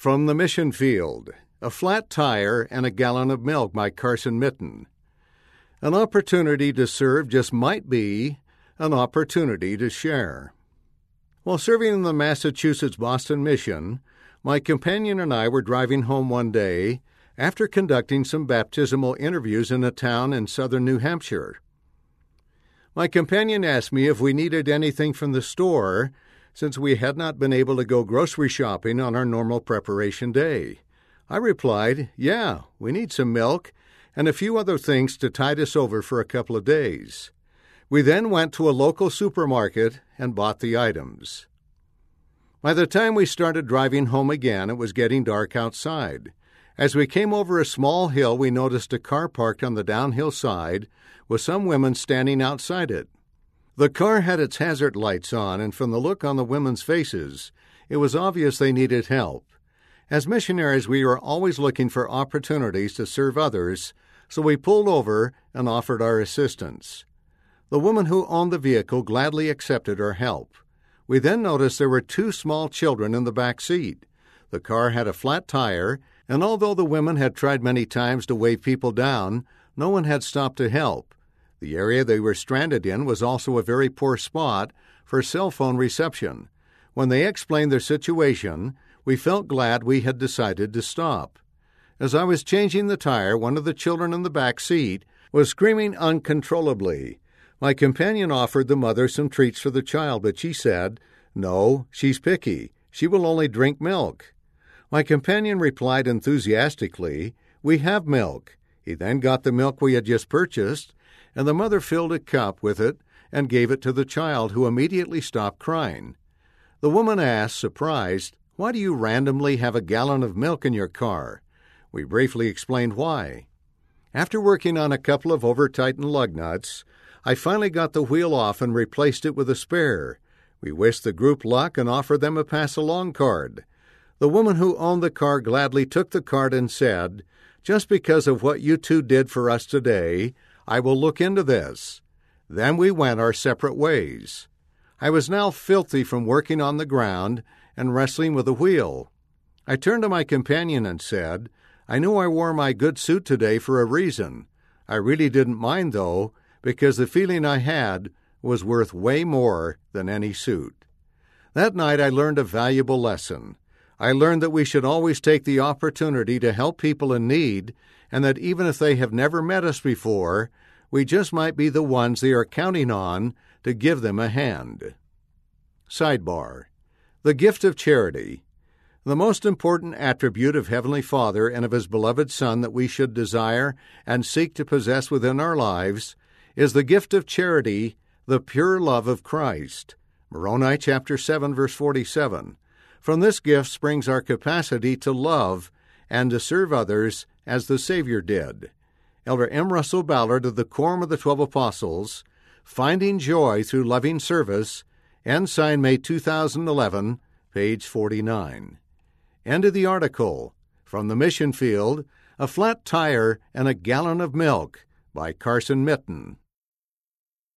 From the Mission Field, A Flat Tire and a Gallon of Milk by Carson Mitten. An opportunity to serve just might be an opportunity to share. While serving in the Massachusetts-Boston Mission, my companion and I were driving home one day after conducting some baptismal interviews in a town in southern New Hampshire. My companion asked me if we needed anything from the store, since we had not been able to go grocery shopping on our normal preparation day. I replied, yeah, we need some milk and a few other things to tide us over for a couple of days. We then went to a local supermarket and bought the items. By the time we started driving home again, it was getting dark outside. As we came over a small hill, we noticed a car parked on the downhill side with some women standing outside it. The car had its hazard lights on, and from the look on the women's faces, it was obvious they needed help. As missionaries, we were always looking for opportunities to serve others, so we pulled over and offered our assistance. The woman who owned the vehicle gladly accepted our help. We then noticed there were two small children in the back seat. The car had a flat tire, and although the women had tried many times to wave people down, no one had stopped to help. The area they were stranded in was also a very poor spot for cell phone reception. When they explained their situation, we felt glad we had decided to stop. As I was changing the tire, one of the children in the back seat was screaming uncontrollably. My companion offered the mother some treats for the child, but she said, "No, she's picky. She will only drink milk." My companion replied enthusiastically, "We have milk." He then got the milk we had just purchased, and the mother filled a cup with it and gave it to the child, who immediately stopped crying. The woman asked, surprised, "Why do you randomly have a gallon of milk in your car?" We briefly explained why. After working on a couple of over-tightened lug nuts, I finally got the wheel off and replaced it with a spare. We wished the group luck and offered them a pass-along card. The woman who owned the car gladly took the card and said, "Just because of what you two did for us today, I will look into this." Then we went our separate ways. I was now filthy from working on the ground and wrestling with the wheel. I turned to my companion and said, "I knew I wore my good suit today for a reason. I really didn't mind, though, because the feeling I had was worth way more than any suit." That night I learned a valuable lesson. I learned that we should always take the opportunity to help people in need, and that even if they have never met us before, we just might be the ones they are counting on to give them a hand. Sidebar: the gift of charity. The most important attribute of Heavenly Father and of His beloved Son that we should desire and seek to possess within our lives is the gift of charity, the pure love of Christ. Moroni chapter 7, verse 47. From this gift springs our capacity to love and to serve others as the Savior did. Elder M. Russell Ballard of the Quorum of the 12 Apostles, Finding Joy Through Loving Service, Ensign, May 2011, page 49. End of the article. From the Mission Field, A Flat Tire and a Gallon of Milk by Carson Mitten.